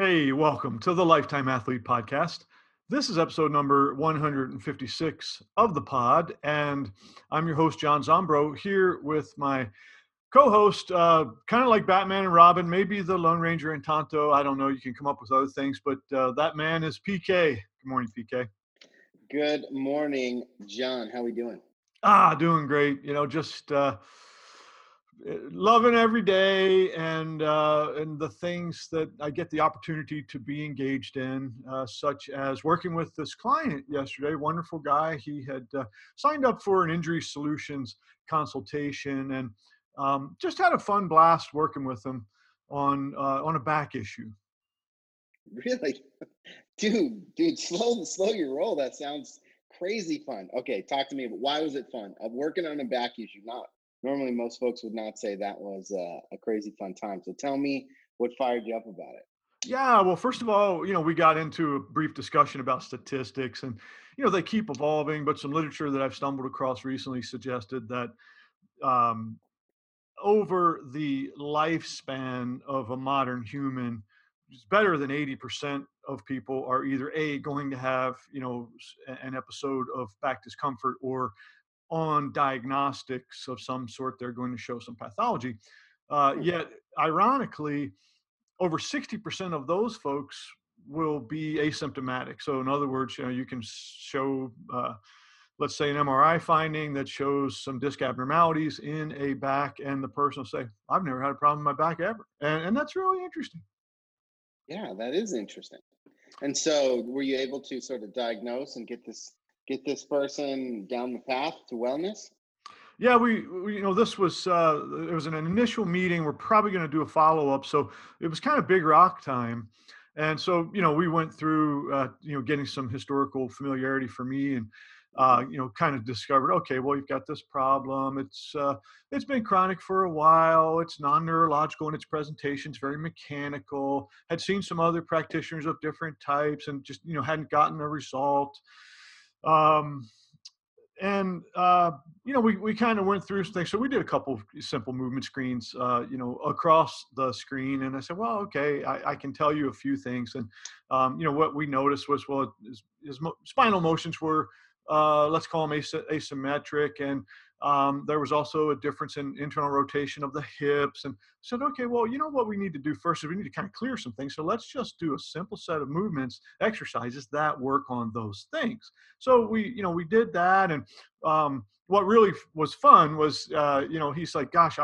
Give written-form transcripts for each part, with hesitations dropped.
Hey, welcome to the Lifetime Athlete Podcast. This is episode number 156 of the pod, and I'm your host, John Zombro, here with my co-host, kind of like Batman and Robin, maybe the Lone Ranger and Tonto. I don't know. You can come up with other things, but that man is PK. Good morning, PK. Good morning, John. How we doing? Doing great. Just loving every day and the things that I get the opportunity to be engaged in, such as working with this client yesterday. Wonderful guy. He had signed up for an injury solutions consultation and just had a fun blast working with him on a back issue. Really? Dude, slow your roll. That sounds crazy fun. Okay, talk to me. Why was it fun? I'm working on a back issue. Not normally most folks would not say that was a crazy fun time. So tell me what fired you up about it. Yeah, well, first of all, we got into a brief discussion about statistics and, they keep evolving, but some literature that I've stumbled across recently suggested that um, over the lifespan of a modern human, it's better than 80% of people are either A, going to have, an episode of back discomfort, or on diagnostics of some sort, they're going to show some pathology. Hmm. Yet, ironically, over 60% of those folks will be asymptomatic. So, in other words, you can show, let's say, an MRI finding that shows some disc abnormalities in a back, and the person will say, I've never had a problem in my back ever. And that's really interesting. Yeah, that is interesting. And so, were you able to sort of diagnose and get this person down the path to wellness? Yeah, this was, it was an initial meeting. We're probably going to do a follow up. So it was kind of big rock time. And so, we went through, getting some historical familiarity for me and, Hmm. kind of discovered, okay, well, you've got this problem. It's been chronic for a while. It's non-neurological in its presentation. It's very mechanical. Had seen some other practitioners of different types and just, hadn't gotten a result. Um, and we kind of went through some things. So we did a couple of simple movement screens, across the screen. And I said, well, okay, I can tell you a few things. And what we noticed was, well, spinal motions were, let's call them asymmetric, and there was also a difference in internal rotation of the hips. And said, okay, well, what we need to do first is we need to kind of clear some things. So let's just do a simple set of movements, exercises that work on those things. So we did that. And what really was fun was, he's like, gosh,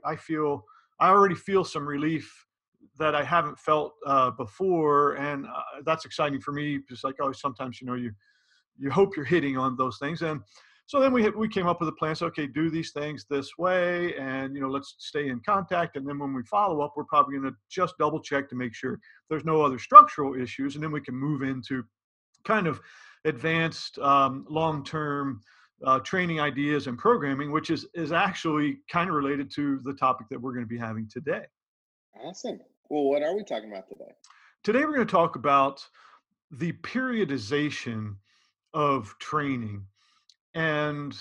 I already feel some relief that I haven't felt before. And that's exciting for me. Just like, oh, sometimes, you hope you're hitting on those things. And so then we came up with a plan. So, okay, do these things this way, and let's stay in contact. And then when we follow up, we're probably going to just double check to make sure there's no other structural issues, and then we can move into kind of advanced, long-term training ideas and programming, which is actually kind of related to the topic that we're going to be having today. Awesome. Well, what are we talking about today? Today, we're going to talk about the periodization of training. And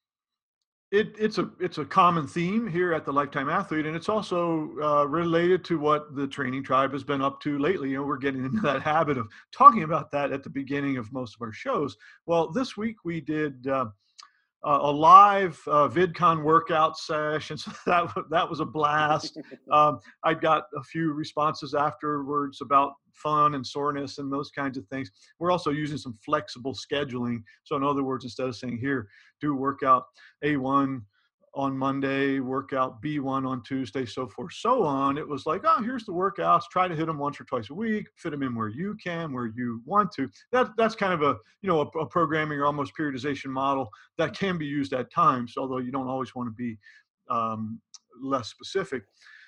it's a common theme here at the Lifetime Athlete, and it's also related to what the training tribe has been up to lately. We're getting into that habit of talking about that at the beginning of most of our shows. Well, this week we did a live VidCon workout session. So that was a blast. I got a few responses afterwards about fun and soreness and those kinds of things. We're also using some flexible scheduling. So in other words, instead of saying, here, do workout A1 on Monday, workout B1 on Tuesday, so forth, so on. It was like, oh, here's the workouts. Try to hit them once or twice a week. Fit them in where you can, where you want to. That's kind of a programming or almost periodization model that can be used at times, although you don't always want to be um, less specific.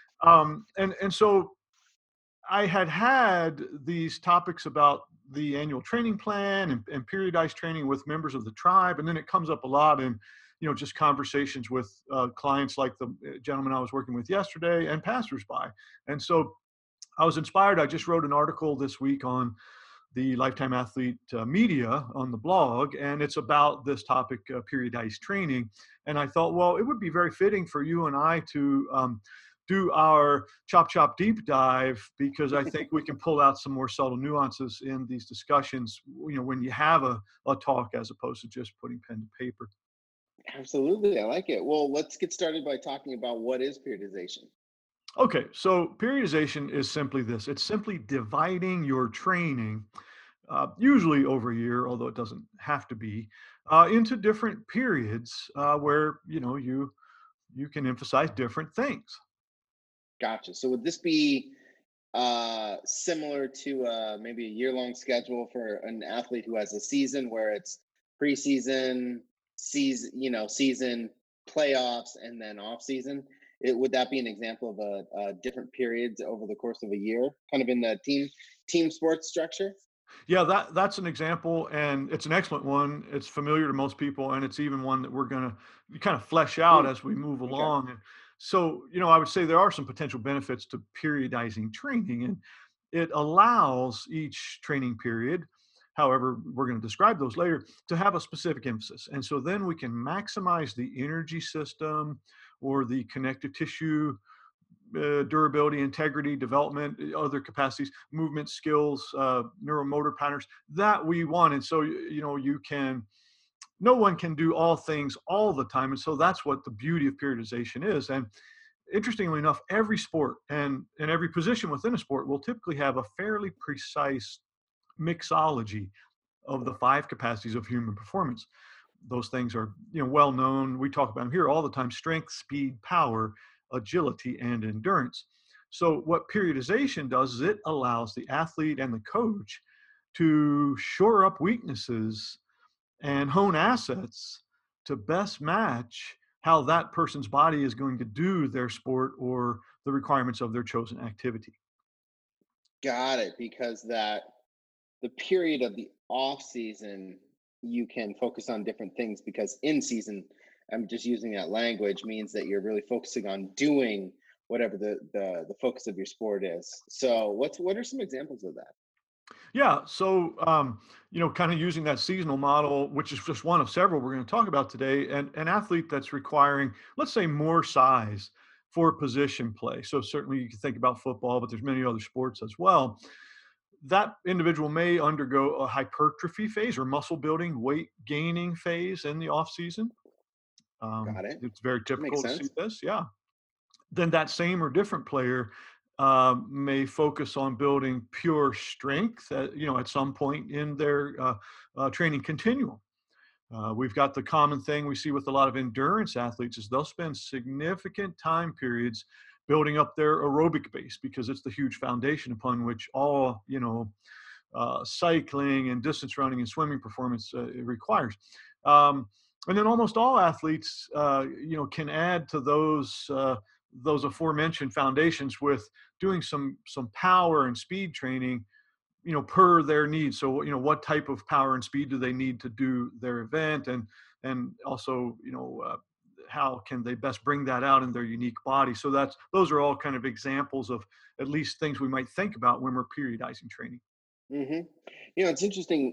And so I had these topics about the annual training plan and periodized training with members of the tribe, and then it comes up a lot in just conversations with clients like the gentleman I was working with yesterday and passersby. And so I was inspired. I just wrote an article this week on the Lifetime Athlete media on the blog, and it's about this topic, periodized training. And I thought, well, it would be very fitting for you and I to do our chop deep dive, because I think we can pull out some more subtle nuances in these discussions, when you have a talk as opposed to just putting pen to paper. Absolutely, I like it. Well, let's get started by talking about what is periodization. Okay, so periodization is simply this: it's simply dividing your training, usually over a year, although it doesn't have to be, into different periods where you can emphasize different things. Gotcha. So would this be similar to maybe a year-long schedule for an athlete who has a season where it's preseason, season, playoffs, and then off season? Would that be an example of a different periods over the course of a year, kind of in the team sports structure? Yeah, that's an example, and it's an excellent one. It's familiar to most people, and it's even one that we're going to kind of flesh out Mm, as we move okay. along. And so, I would say there are some potential benefits to periodizing training, and it allows each training period, however, we're going to describe those later, to have a specific emphasis. And so then we can maximize the energy system or the connective tissue durability, integrity, development, other capacities, movement skills, neuromotor patterns that we want. And so, no one can do all things all the time. And so that's what the beauty of periodization is. And interestingly enough, every sport and every position within a sport will typically have a fairly precise mixology of the five capacities of human performance. Those things are, well known. We talk about them here all the time: strength, speed, power, agility, and endurance. So what periodization does is it allows the athlete and the coach to shore up weaknesses and hone assets to best match how that person's body is going to do their sport or the requirements of their chosen activity. Got it. Because the period of the off season, you can focus on different things because in season, I'm just using that language, means that you're really focusing on doing whatever the focus of your sport is. So what are some examples of that? Yeah. So, kind of using that seasonal model, which is just one of several we're going to talk about today, and an athlete that's requiring, let's say, more size for position play. So certainly you can think about football, but there's many other sports as well. That individual may undergo a hypertrophy phase or muscle building, weight gaining phase in the off season. Got it. It's very Makes typical to see sense. this. Yeah. Then that same or different player may focus on building pure strength at some point in their training continuum. We've got the common thing we see with a lot of endurance athletes is they'll spend significant time periods building up their aerobic base, because it's the huge foundation upon which all cycling and distance running and swimming performance requires. Um, and then almost all athletes, can add to those aforementioned foundations with doing some power and speed training, per their needs. So, what type of power and speed do they need to do their event, and also, how can they best bring that out in their unique body? So those are all kind of examples of at least things we might think about when we're periodizing training. hmm it's interesting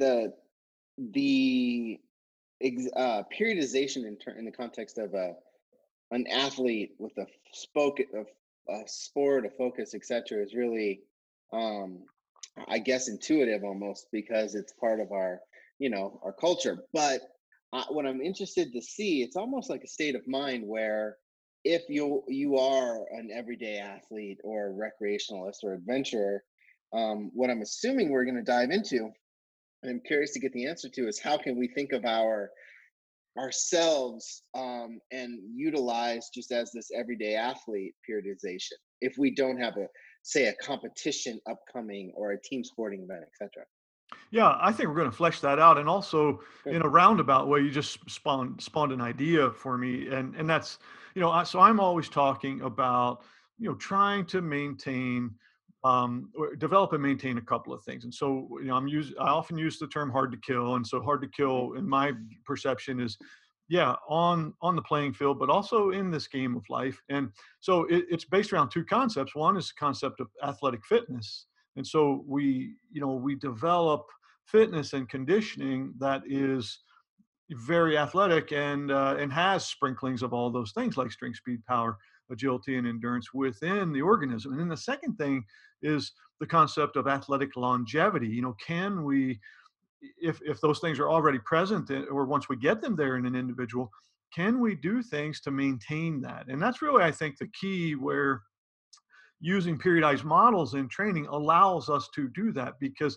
the periodization in the context of an athlete with a sport, a focus, etc., is really, um, I guess, intuitive almost because it's part of our culture. But what I'm interested to see, it's almost like a state of mind where if you are an everyday athlete or a recreationalist or adventurer, what I'm assuming we're going to dive into, and I'm curious to get the answer to, is how can we think of ourselves and utilize just as this everyday athlete periodization if we don't have a competition upcoming or a team sporting event, etc. Yeah, I think we're going to flesh that out, and also Good. in a roundabout way, you just spawned an idea for me, and that's so I'm always talking about trying to maintain, or develop and maintain a couple of things, and so I often use the term hard to kill, and so hard to hmm kill in my perception is, yeah, on the playing field, but also in this game of life, and so it's based around two concepts. One is the concept of athletic fitness, and so we develop fitness and conditioning that is very athletic and has sprinklings of all those things like strength, speed, power, agility and endurance within the organism. And then the second thing is the concept of athletic longevity. Can we, if those things are already present, or once we get them there in an individual, can we do things to maintain that? And that's really, I think, the key, where using periodized models in training allows us to do that. Because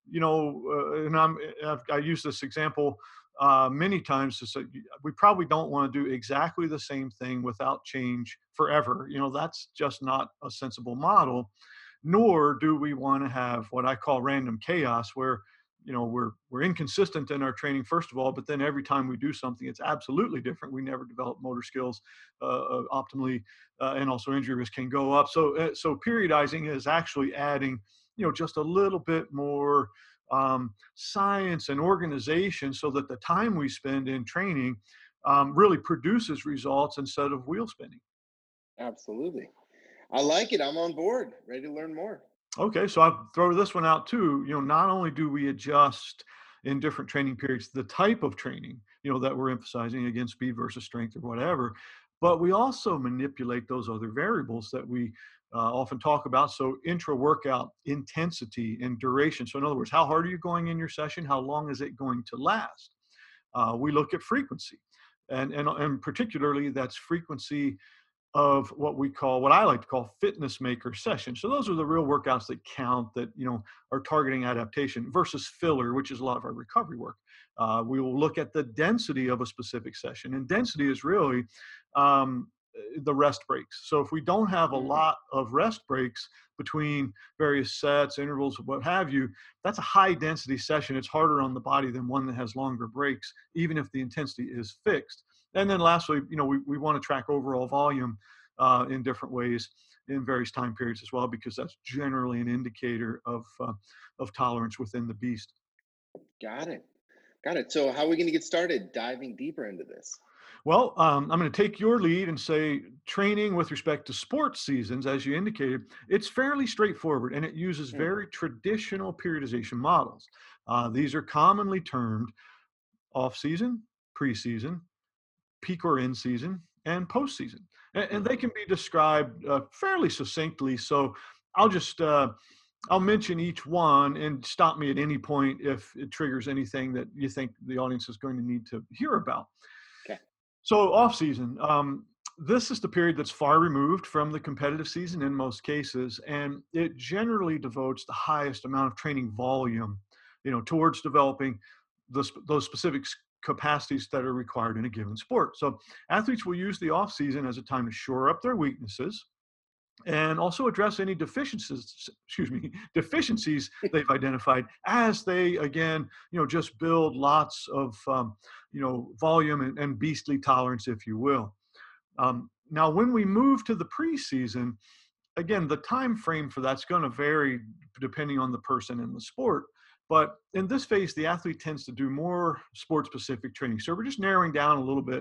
and I use this example many times to say, we probably don't want to do exactly the same thing without change forever. That's just not a sensible model. Nor do we want to have what I call random chaos, where we're inconsistent in our training, first of all, but then every time we do something, it's absolutely different. We never develop motor skills optimally, and also injury risk can go up. So periodizing is actually adding just a little bit more science and organization, so that the time we spend in training really produces results instead of wheel spinning. Absolutely. I like it. I'm on board, ready to learn more. Okay, so I'll throw this one out too. Not only do we adjust in different training periods the type of training, that we're emphasizing, again, speed versus strength or whatever, but we also manipulate those other variables that we often talk about. So intra-workout intensity and duration. So in other words, how hard are you going in your session? How long is it going to last? We look at frequency, and particularly that's frequency of what I like to call fitness maker sessions. So those are the real workouts that count, that are targeting adaptation, versus filler, which is a lot of our recovery work. We will look at the density of a specific session, and density is really the rest breaks. So if we don't have a lot of rest breaks between various sets, intervals, what have you, that's a high density session. It's harder on the body than one that has longer breaks, even if the intensity is fixed. And then lastly, we want to track overall volume in different ways in various time periods as well, because that's generally an indicator of tolerance within the beast. Got it. Got it. So, how are we going to get started diving deeper into this? Well, I'm going to take your lead and say training with respect to sports seasons, as you indicated, it's fairly straightforward, and it uses Mm, very traditional periodization models. These are commonly termed off season, preseason, peak or in season, and postseason. And they mhm. can be described fairly succinctly. So I'll just I'll mention each one, and stop me at any point if it triggers anything that you think the audience is going to need to hear about. Okay. So off season, this is the period that's far removed from the competitive season in most cases, and it generally devotes the highest amount of training volume, towards developing those specific capacities that are required in a given sport. So athletes will use the off season as a time to shore up their weaknesses, and also address any deficiencies they've identified, as they, again, just build lots of volume and beastly tolerance, if you will. Now when we move to the preseason, again, the time frame for that's going to vary depending on the person and the sport. But in this phase, the athlete tends to do more sport specific training. So we're just narrowing down a little bit,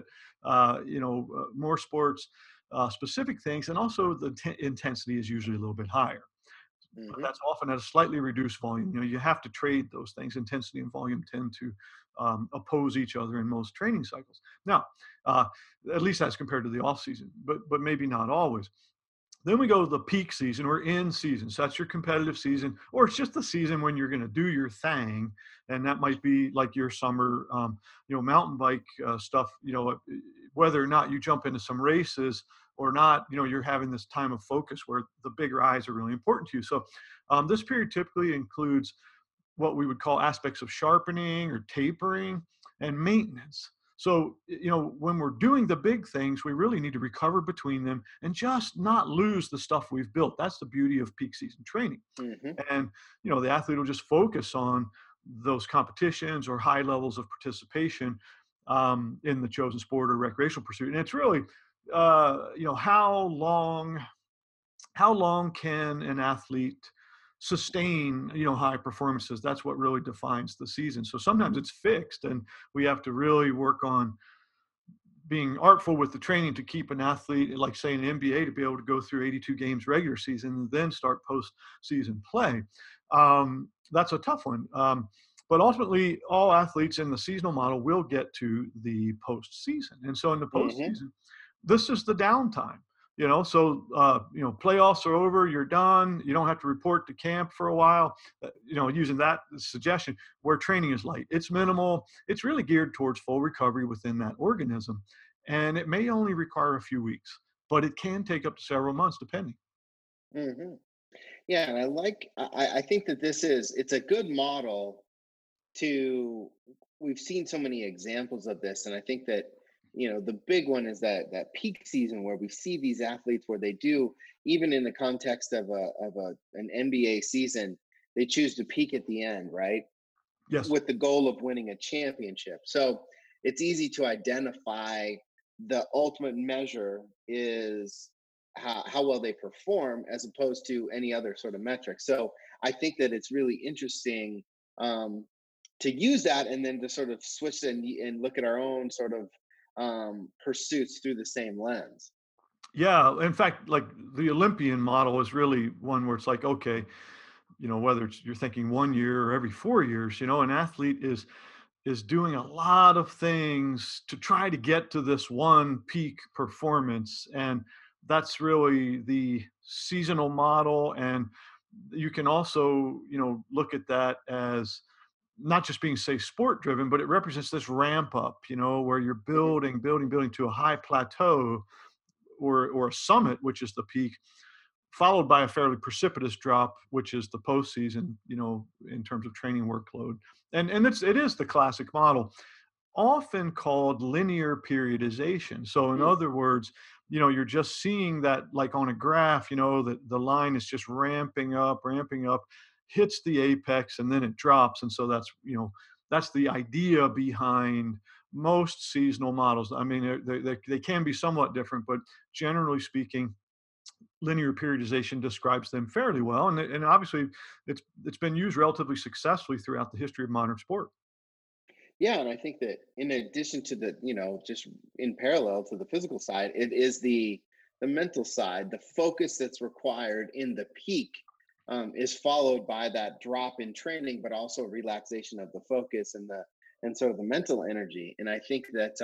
more sports specific things. And also the intensity is usually a little bit higher, but Hmm. that's often at a slightly reduced volume. You have to trade those things. Intensity and volume tend to oppose each other in most training cycles. Now, uh, at least that's compared to the off season, but maybe not always. Then we go to the peak season or in season. So that's your competitive season, or it's just the season when you're going to do your thing. And that might be like your summer, mountain bike stuff, whether or not you jump into some races or not, you're having this time of focus where the bigger eyes are really important to you. So this period typically includes what we would call aspects of sharpening or tapering and maintenance. So, when we're doing the big things, we really need to recover between them and just not lose the stuff we've built. That's the beauty of peak season training. Hmm. And, the athlete will just focus on those competitions or high levels of participation in the chosen sport or recreational pursuit. And it's really, how long can an athlete sustain high performances? That's what really defines the season. So sometimes it's fixed, and we have to really work on being artful with the training to keep an athlete, like say an NBA, to be able to go through 82 games regular season and then start postseason play. That's a tough one. But ultimately, all athletes in the seasonal model will get to the postseason. And so in the Hmm. postseason, this is the downtime. So playoffs are over, you're done, you don't have to report to camp for a while. Using that suggestion, where training is light, it's minimal, it's really geared towards full recovery within that organism, and it may only require a few weeks, but it can take up to several months depending. Hmm. Yeah, and I think that it's a good model to we've seen so many examples of this, and I think that the big one is that peak season where we see these athletes where they do, even in the context of an NBA season, they choose to peak at the end, right, Yes. with the goal of winning a championship. So it's easy to identify the ultimate measure is how well they perform as opposed to any other sort of metric. So I think that it's really interesting, um, to use that and then to sort of switch and look at our own sort of pursuits through the same lens. Yeah, in fact, like the Olympian model is really one where it's like, okay, whether it's you're thinking 1 year or every 4 years, an athlete is doing a lot of things to try to get to this one peak performance. And that's really the seasonal model. And you can also, look at that as not just being, say, sport driven, but it represents this ramp up, where you're Hmm. building, building, building to a high plateau or a summit, which is the peak, followed by a fairly precipitous drop, which is the postseason, in terms of training workload. And it is the classic model, often called linear periodization. So in Mm. other words, you're just seeing that like on a graph, that the line is just ramping up, hits the apex, and then it drops. And so that's the idea behind most seasonal models. I mean, they can be somewhat different, but generally speaking, linear periodization describes them fairly well, and obviously it's been used relatively successfully throughout the history of modern sport. Yeah, and I think that in addition to just in parallel to the physical side, it is the mental side, the focus that's required in the peak, is followed by that drop in training, but also relaxation of the focus and sort of the mental energy. And I think that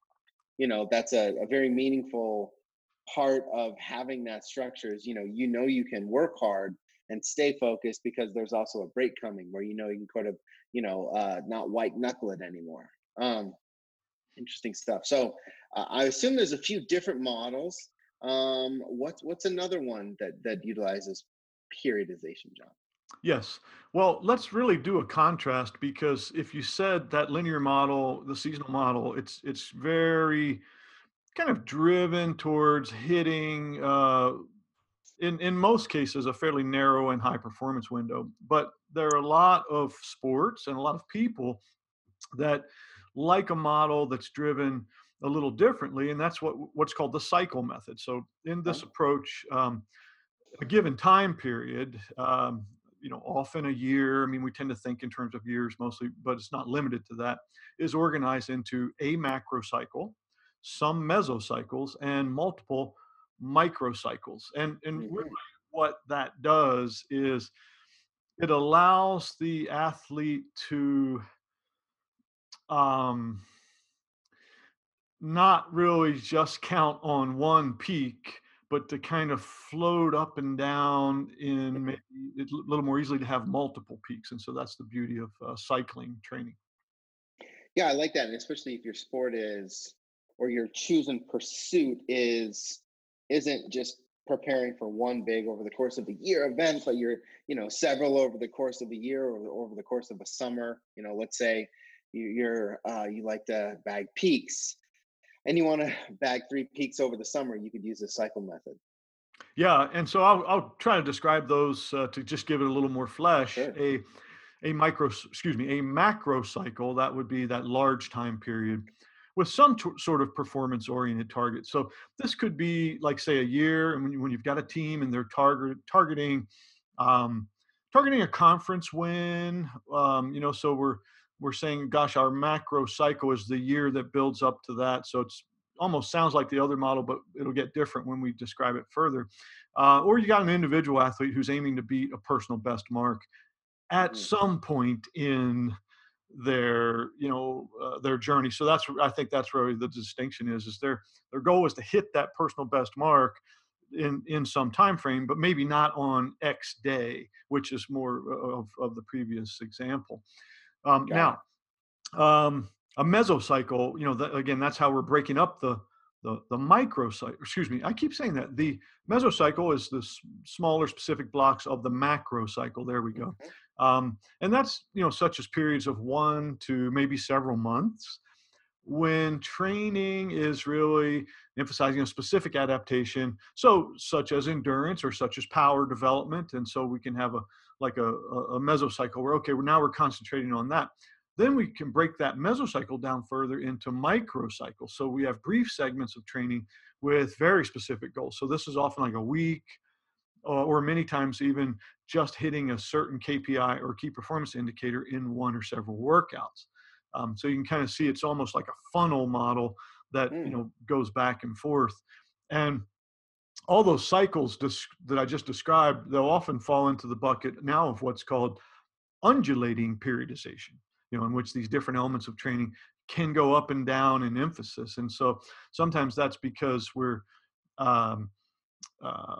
that's a very meaningful part of having that structure is you can work hard and stay focused because there's also a break coming where you can kind of not white knuckle it anymore. um Interesting stuff. So I assume there's a few different models. What's another one that utilizes periodization, John? Yes. Well, let's really do a contrast, because if you said that linear model, the seasonal model, it's very kind of driven towards hitting, in most cases, a fairly narrow and high performance window. But there are a lot of sports and a lot of people that like a model that's driven a little differently, and that's what's called the cycle method. So in Huh? this approach, a given time period, often a year, I mean, we tend to think in terms of years mostly, but it's not limited to that, is organized into a macro cycle, some mesocycles, and multiple microcycles. And really Hmm. what that does is it allows the athlete to, um, not really just count on one peak, but to kind of float up and down in maybe it's a little more easily to have multiple peaks. And so that's the beauty of cycling training. Yeah, I like that, and especially if your sport is or your choosing pursuit isn't just preparing for one big over the course of the year event, but you're several over the course of the year or over the course of a summer. Let's say you like to bag peaks and you want to bag 3 peaks over the summer. You could use the cycle method. Yeah, and so I'll try to describe those to just give it a little more flesh. Sure. A macro cycle, that would be that large time period with some sort of performance oriented target. So this could be like, say, a year, and when you've got a team and they're um, targeting a conference win. So we're saying, gosh, our macro cycle is the year that builds up to that. So it's almost sounds like the other model, but it'll get different when we describe it further. Or you got an individual athlete who's aiming to beat a personal best mark at Hmm. some point in their journey. So I think that's really the distinction is their goal is to hit that personal best mark, in some time frame, but maybe not on X day, which is more of the previous example. Got Now, it. a mesocycle, again, that's how we're breaking up the microcycle. Excuse me, I keep saying that. The mesocycle is the smaller specific blocks of the macrocycle. There we go. Mhm. And that's, such as periods of 1 to maybe several months, when training is really emphasizing a specific adaptation, so such as endurance or such as power development. And so we can have a mesocycle where, okay, well, now we're concentrating on that. Then we can break that mesocycle down further into microcycles. So we have brief segments of training with very specific goals. So this is often like a week, or many times even just hitting a certain KPI or key performance indicator in one or several workouts. So you can kind of see it's almost like a funnel model that Mm. goes back and forth. And all those cycles that I just described, they'll often fall into the bucket now of what's called undulating periodization, in which these different elements of training can go up and down in emphasis. And so sometimes that's because we're um, uh,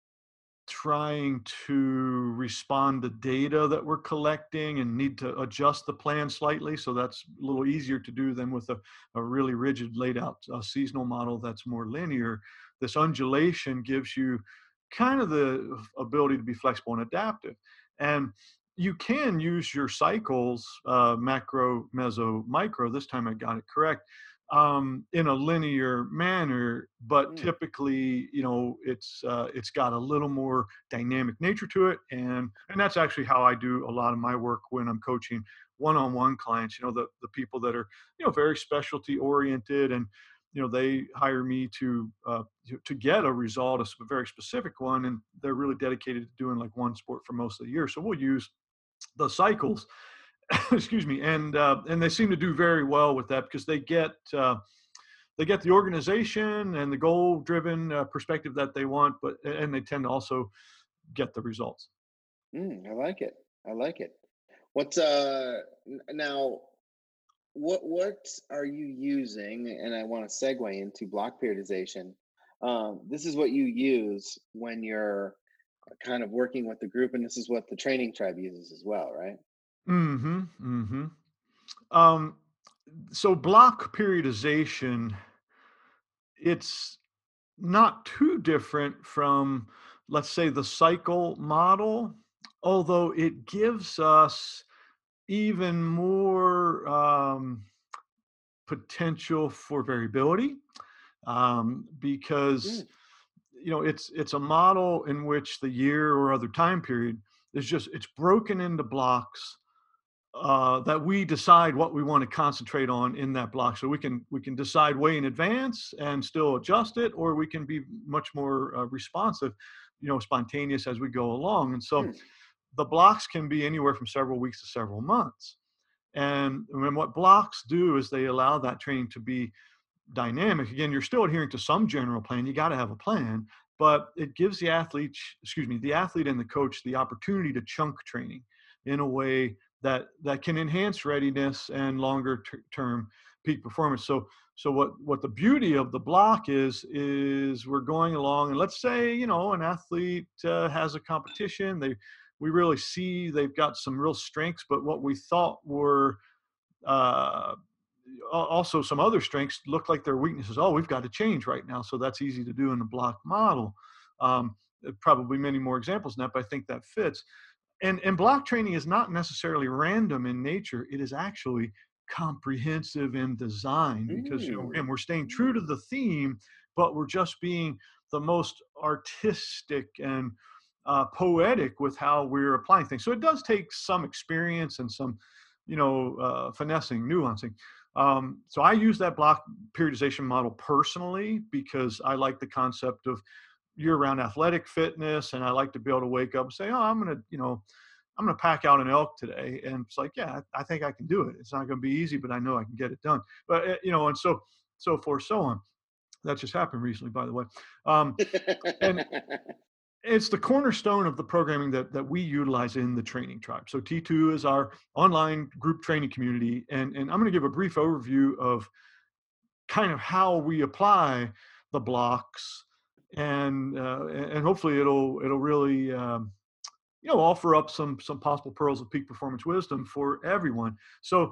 trying to respond to data that we're collecting and need to adjust the plan slightly. So that's a little easier to do than with a really rigid laid out seasonal model that's more linear. This undulation gives you kind of the ability to be flexible and adaptive. And you can use your cycles, macro, meso, micro. This time I got it correct, in a linear manner, but Mm. typically, it's got a little more dynamic nature to it, and that's actually how I do a lot of my work when I'm coaching one-on-one clients. The people that are very specialty oriented, and they hire me to get a result, a very specific one, and they're really dedicated to doing like one sport for most of the year. So we'll use the cycles, excuse me, and they seem to do very well with that because they get the organization and the goal driven perspective that they want, and they tend to also get the results. I like it. I like it. What's now? What are you using? And I want to segue into block periodization. This is what you use when you're kind of working with the group, and this is what the training tribe uses as well, right? Mm-hmm. Mm-hmm. Um, so block periodization, it's not too different from, let's say, the cycle model, although it gives us even more potential for variability, because Mm. it's a model in which the year or other time period it's broken into blocks that we decide what we want to concentrate on in that block. So we can decide way in advance and still adjust it, or we can be much more responsive, spontaneous as we go along. And so Mm. the blocks can be anywhere from several weeks to several months. And what blocks do is they allow that training to be dynamic. Again, you're still adhering to some general plan. You got to have a plan, but it gives the athlete and the coach the opportunity to chunk training in a way that can enhance readiness and longer term peak performance. So what the beauty of the block is we're going along, and let's say an athlete has a competition. We really see they've got some real strengths, but what we thought were uh, also some other strengths look like their weaknesses. Oh, we've got to change right now. So that's easy to do in the block model. Probably many more examples than that, but I think that fits. And block training is not necessarily random in nature. It is actually comprehensive in design, because again, Mm. we're staying true to Mm. the theme, but we're just being the most artistic and poetic with how we're applying things. So it does take some experience and some finessing, nuancing. So I use that block periodization model personally because I like the concept of year-round athletic fitness, and I like to be able to wake up and say, "Oh, I'm gonna pack out an elk today," and it's like, yeah, I think I can do it. It's not going to be easy, but I know I can get it done. But and so forth, so on. That just happened recently, by the way. And it's the cornerstone of the programming that we utilize in the training tribe. So T2 is our online group training community, and I'm going to give a brief overview of kind of how we apply the blocks and hopefully it'll really offer up some possible pearls of peak performance wisdom for everyone. So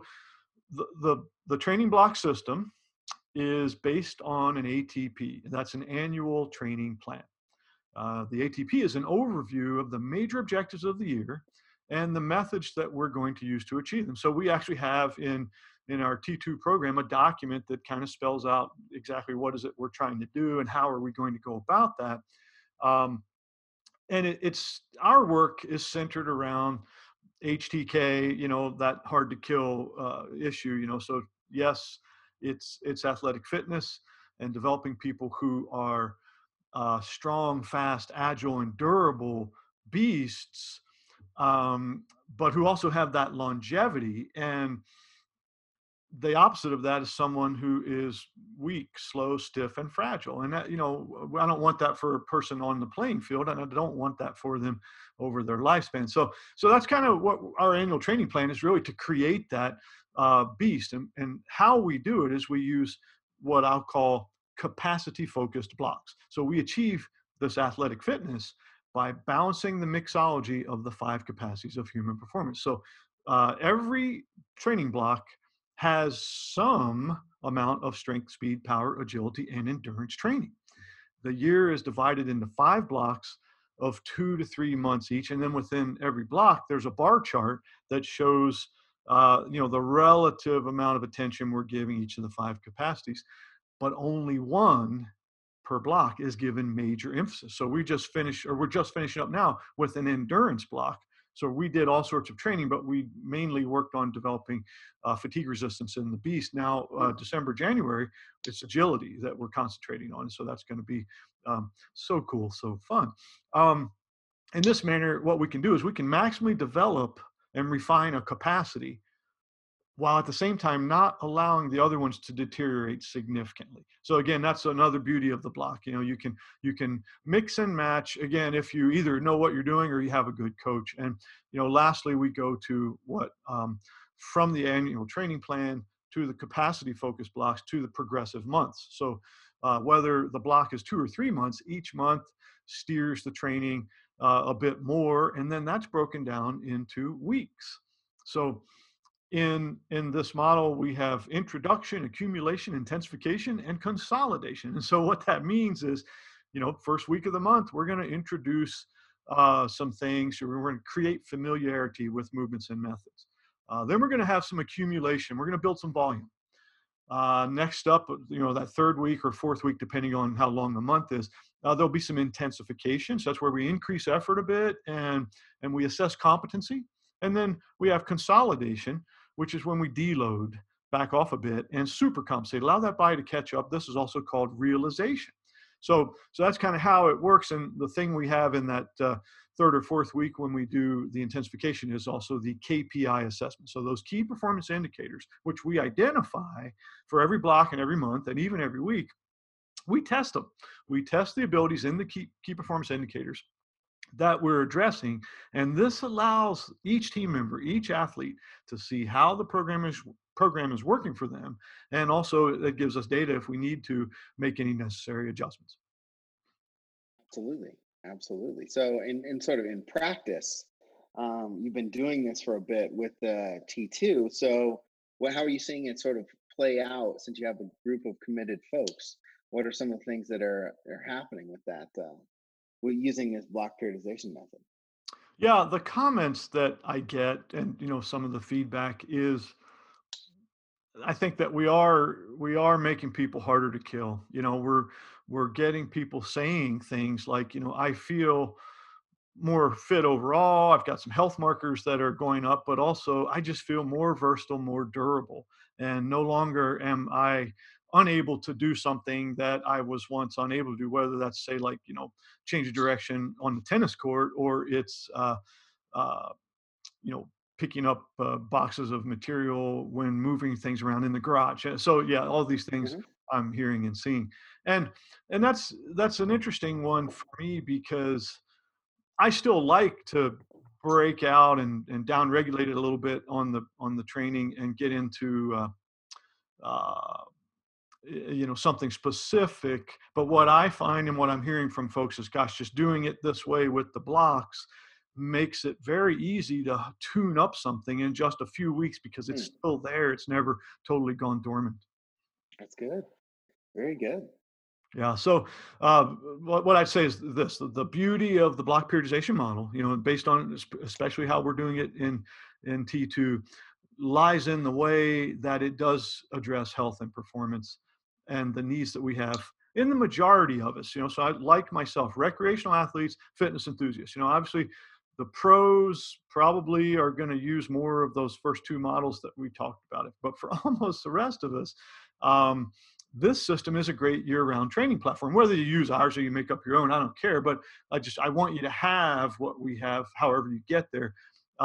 the training block system is based on an ATP. That's an annual training plan. The ATP is an overview of the major objectives of the year and the methods that we're going to use to achieve them. So we actually have in our T2 program a document that kind of spells out exactly what is it we're trying to do and how are we going to go about that. Um, and it's our work is centered around HTK, that hard to kill issue, So yes, it's athletic fitness and developing people who are strong, fast, agile, and durable beasts, but who also have that longevity. And the opposite of that is someone who is weak, slow, stiff, and fragile. And that, I don't want that for a person on the playing field, and I don't want that for them over their lifespan. So that's kind of what our annual training plan is, really to create that beast. And how we do it is we use what I'll call capacity focused blocks. So we achieve this athletic fitness by balancing the mixology of the 5 capacities of human performance. So every training block has some amount of strength, speed, power, agility, and endurance training. The year is divided into 5 blocks of 2 to 3 months each. And then within every block, there's a bar chart that shows, the relative amount of attention we're giving each of the 5 capacities, but only one per block is given major emphasis. So we're just finishing up now with an endurance block. So we did all sorts of training, but we mainly worked on developing fatigue resistance in the beast. Now, December, January, it's agility that we're concentrating on. So that's going to be so cool, so fun. In this manner, what we can do is we can maximally develop and refine a capacity while at the same time not allowing the other ones to deteriorate significantly. So again, that's another beauty of the block. You can mix and match, again, if you either know what you're doing or you have a good coach. And lastly, we go to what from the annual training plan to the capacity focused blocks to the progressive months. So whether the block is 2 or 3 months, each month steers the training a bit more, and then that's broken down into weeks. So in this model, we have introduction, accumulation, intensification, and consolidation. And so what that means is, first week of the month, we're going to introduce some things. We're going to create familiarity with movements and methods. Then we're going to have some accumulation. We're going to build some volume. Next up, that third week or fourth week, depending on how long the month is, there'll be some intensification. So that's where we increase effort a bit and we assess competency. And then we have consolidation, which is when we deload, back off a bit, and supercompensate, allow that body to catch up. This is also called realization. So that's kind of how it works. And the thing we have in that third or fourth week when we do the intensification is also the KPI assessment. So those key performance indicators, which we identify for every block and every month and even every week, we test them. We test the abilities in the key performance indicators that we're addressing. And this allows each team member, each athlete, to see how the program is working for them. And also it gives us data if we need to make any necessary adjustments. Absolutely. So in sort of in practice, you've been doing this for a bit with the T2. So how are you seeing it sort of play out since you have a group of committed folks? What are some of the things that are happening with that? We're using this block periodization method. Yeah, the comments that I get and some of the feedback is I think that we are making people harder to kill. We're getting people saying things like, I feel more fit overall. I've got some health markers that are going up, but also I just feel more versatile, more durable, and no longer am I unable to do something that I was once unable to do, whether that's say like, change of direction on the tennis court, or it's, uh, picking up boxes of material when moving things around in the garage. So yeah, all these things Mm-hmm. I'm hearing and seeing. And that's an interesting one for me because I still like to break out and down regulate it a little bit on the training and get into something specific. But what I find and what I'm hearing from folks is, gosh, just doing it this way with the blocks makes it very easy to tune up something in just a few weeks because it's Hmm, still there. It's never totally gone dormant. that's good. Very good. Yeah. So what I'd say is this: the beauty of the block periodization model, based on especially how we're doing it in T2, lies in the way that it does address health and performance and the needs that we have in the majority of us. So I, like myself, recreational athletes, fitness enthusiasts. Obviously, the pros probably are going to use more of those first two models that we talked about. But for almost the rest of us, um, this system is a great year-round training platform. Whether you use ours or you make up your own, I don't care. But I want you to have what we have, however you get there.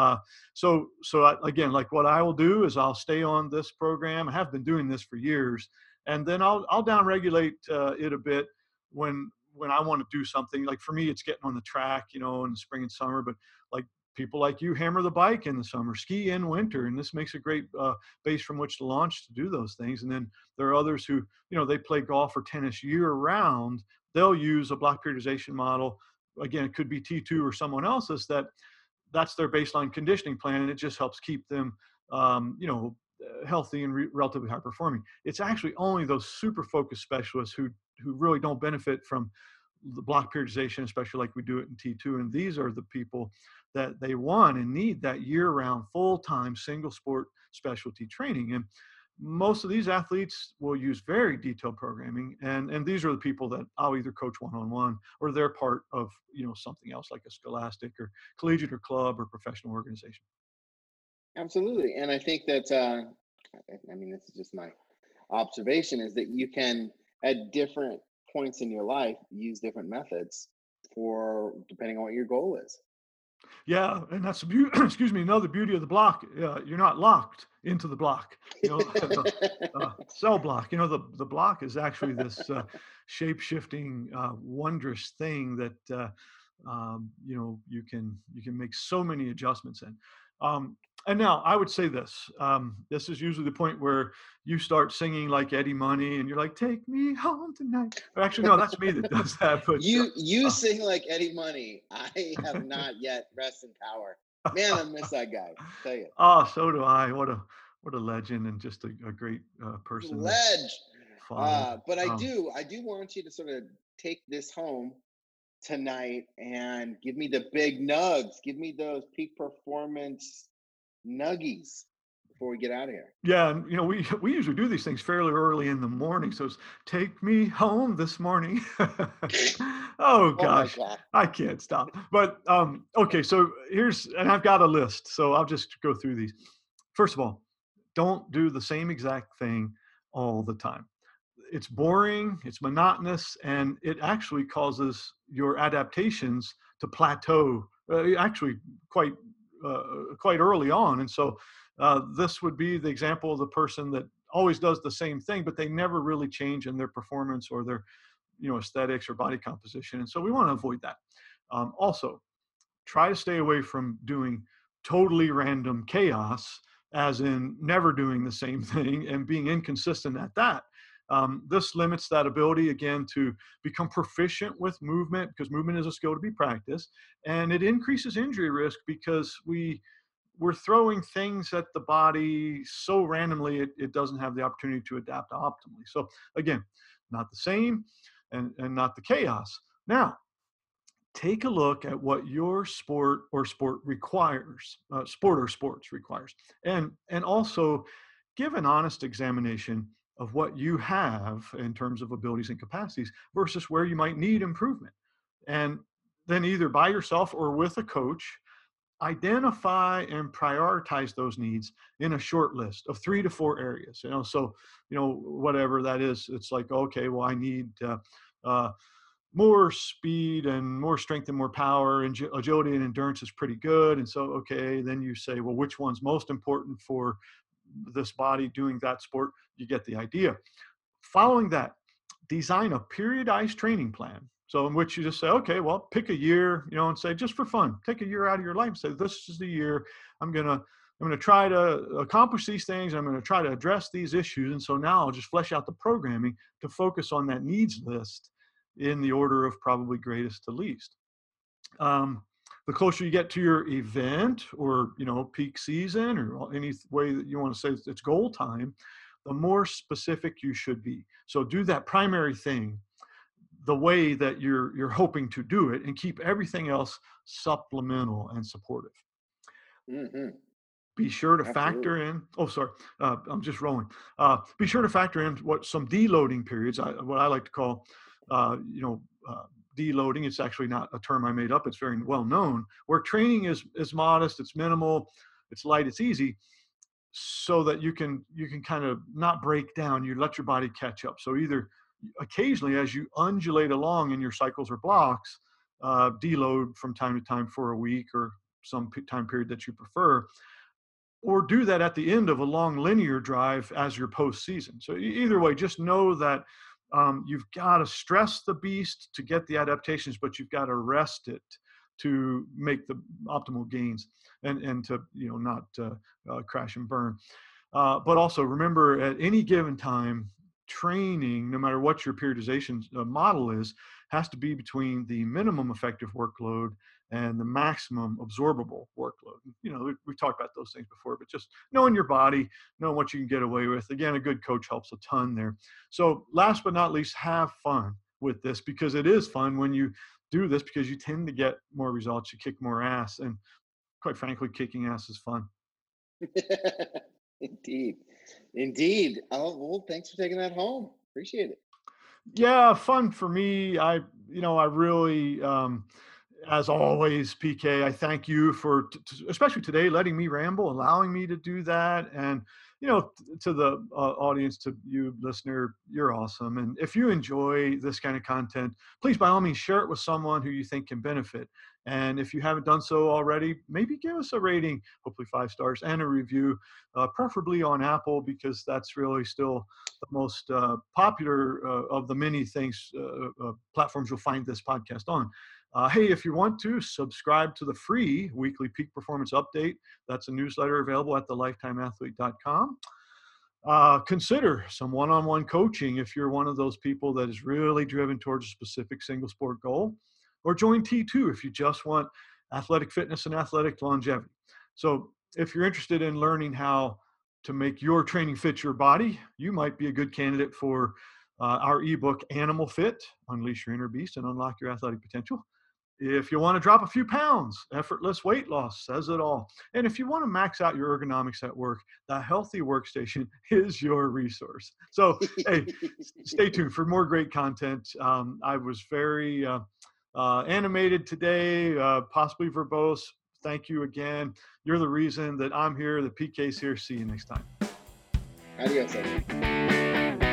Again, like what I will do is I'll stay on this program. I have been doing this for years, and then I'll downregulate it a bit when I want to do something. Like for me, it's getting on the track, in the spring and summer. But like people like you hammer the bike in the summer, ski in winter, and this makes a great base from which to launch to do those things. And then there are others who, they play golf or tennis year round. They'll use a block periodization model. Again, it could be T2 or someone else's that's their baseline conditioning plan, and it just helps keep them, healthy and relatively high performing. It's actually only those super focused specialists who really don't benefit from the block periodization, especially like we do it in T2. And these are the people that they want and need that year-round, full-time, single sport specialty training. And most of these athletes will use very detailed programming, and these are the people that I'll either coach one-on-one or they're part of something else like a scholastic or collegiate or club or professional organization. Absolutely. And I think that, I mean, this is just my observation, is that you can, at different points in your life, use different methods for depending on what your goal is. Yeah, and that's the beauty. Excuse me. Another beauty of the block. You're not locked into the block. The cell block. The block is actually this shape shifting, wondrous thing that you can make so many adjustments in. And now I would say this. This is usually the point where you start singing like Eddie Money, and you're like, "Take me home tonight." Or actually, no, that's me that does that. But You sing like Eddie Money. I have not yet. Rest in power. Man, I miss that guy. Tell you. oh, so do I. What a legend and just a great person and Ledge. father. But Um, I do want you to sort of take this home tonight and give me the big nugs. Give me those peak performance nuggies before we get out of here. yeah, and we usually do these things fairly early in the morning. So it's take me home this morning. Oh Oh my gosh, God. I can't stop. But okay, so and I've got a list, so I'll just go through these. First of all, don't do the same exact thing all the time. It's boring, it's monotonous, and it actually causes your adaptations to plateau actually quite quite early on. And so this would be the example of the person that always does the same thing, but they never really change in their performance or their aesthetics or body composition. And so we want to avoid that. Also, try to stay away from doing totally random chaos, as in never doing the same thing and being inconsistent at that. This limits that ability, again, to become proficient with movement, because movement is a skill to be practiced, and it increases injury risk because we're throwing things at the body so randomly it doesn't have the opportunity to adapt optimally. So again, not the same and not the chaos. Now, take a look at what your sport or sport requires, sport or sports requires, and also give an honest examination of what you have in terms of abilities and capacities versus where you might need improvement. And then either by yourself or with a coach, identify and prioritize those needs in a short list of 3 to 4 areas. So whatever that is, it's like, okay, well, I need uh, more speed and more strength and more power, and agility and endurance is pretty good. And so, okay, then you say, well, which one's most important for this body doing that sport? You get the idea. Following that, design a periodized training plan. So in which you just say, okay, well, pick a year, and say, just for fun, take a year out of your life and say, this is the year I'm going to I'm going to try to accomplish these things. I'm going to try to address these issues. And so now I'll just flesh out the programming to focus on that needs list in the order of probably greatest to least. The closer you get to your event or, peak season or any way that you want to say it's goal time, the more specific you should be. So do that primary thing the way that you're hoping to do it and keep everything else supplemental and supportive. Mm-hmm. Be sure to Absolutely. factor in, I'm just rolling. Be sure to factor in some deloading periods, what I like to call, deloading. It's actually not a term I made up. It's very well known, where training is modest, it's minimal, it's light, it's easy, so that you can kind of not break down. You let your body catch up. So either occasionally, as you undulate along in your cycles or blocks, deload from time to time for a week or some time period that you prefer, or do that at the end of a long linear drive as your postseason. So either way, just know that you've got to stress the beast to get the adaptations, but you've got to rest it to make the optimal gains and to not crash and burn. But also remember, at any given time, training, no matter what your periodization model is, has to be between the minimum effective workload and the maximum absorbable workload. We've talked about those things before, but just knowing your body, knowing what you can get away with. Again, a good coach helps a ton there. So last but not least, have fun with this, because it is fun when you do this, because you tend to get more results, you kick more ass, and quite frankly, kicking ass is fun. Indeed. Oh, well, thanks for taking that home. Appreciate it. Yeah, fun for me. I really, as always, PK, I thank you for, especially today, letting me ramble, allowing me to do that. And, to the audience, to you, listener, you're awesome. And if you enjoy this kind of content, please, by all means, share it with someone who you think can benefit. And if you haven't done so already, maybe give us a rating, hopefully 5 stars, and a review, preferably on Apple, because that's really still the most popular of the many things, platforms you'll find this podcast on. Hey, if you want to subscribe to the free weekly Peak Performance Update, that's a newsletter available at thelifetimeathlete.com. Consider some one-on-one coaching if you're one of those people that is really driven towards a specific single sport goal, or join T2 if you just want athletic fitness and athletic longevity. So if you're interested in learning how to make your training fit your body, you might be a good candidate for our ebook, Animal Fit, Unleash Your Inner Beast and Unlock Your Athletic Potential. If you want to drop a few pounds, Effortless Weight Loss says it all. And if you want to max out your ergonomics at work, the Healthy Workstation is your resource. So, hey, stay tuned for more great content. I was very animated today, possibly verbose. Thank you again. You're the reason that I'm here, the PK's here. See you next time. Adios, everyone.